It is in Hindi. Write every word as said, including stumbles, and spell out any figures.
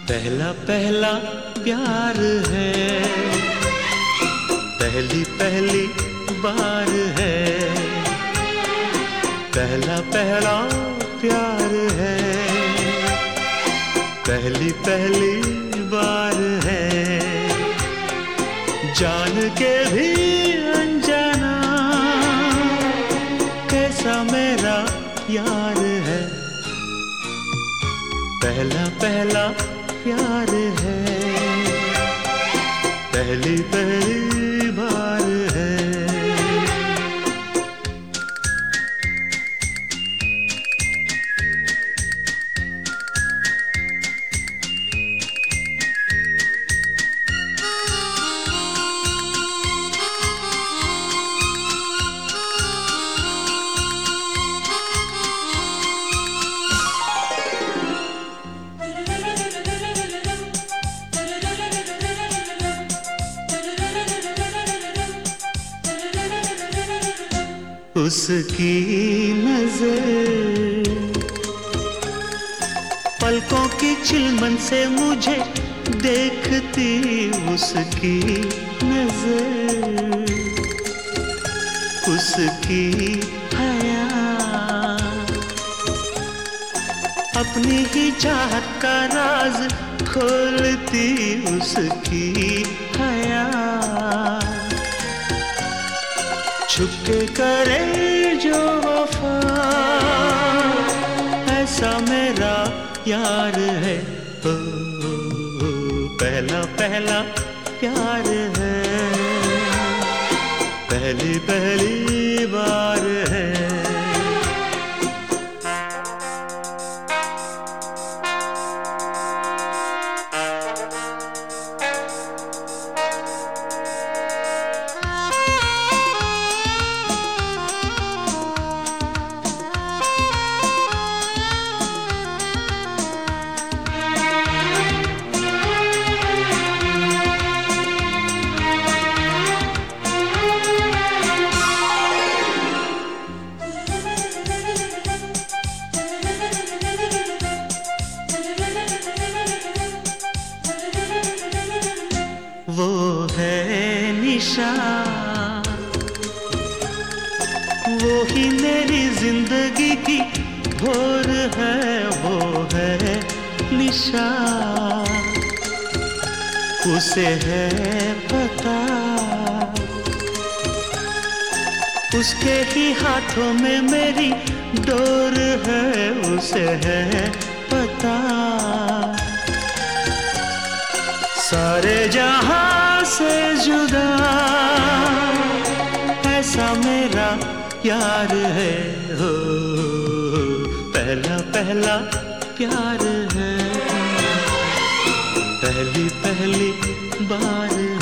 पहला पहला प्यार है, पहली पहली बार है। पहला पहला प्यार है, पहली पहली बार है। जान के भी अनजाना कैसा मेरा यार है। पहला पहला प्यार है, पहली पहली बार है। उसकी नजर पलकों की चिलमन से मुझे देखती, उसकी नजर उसकी हया अपनी ही चाहत का राज खोलती, उसकी हया छुपके करे जो वफा ऐसा मेरा यार है। ओ, ओ, ओ, पहला पहला प्यार है, पहली पहली बार है। वो है निशा, वो ही मेरी जिंदगी की भोर है। वो है निशा, उसे है पता, उसके ही हाथों में मेरी डोर है। उसे है पता, सारे जहां से जुदा ऐसा मेरा यार है। हो पहला पहला प्यार है, पहली पहली बार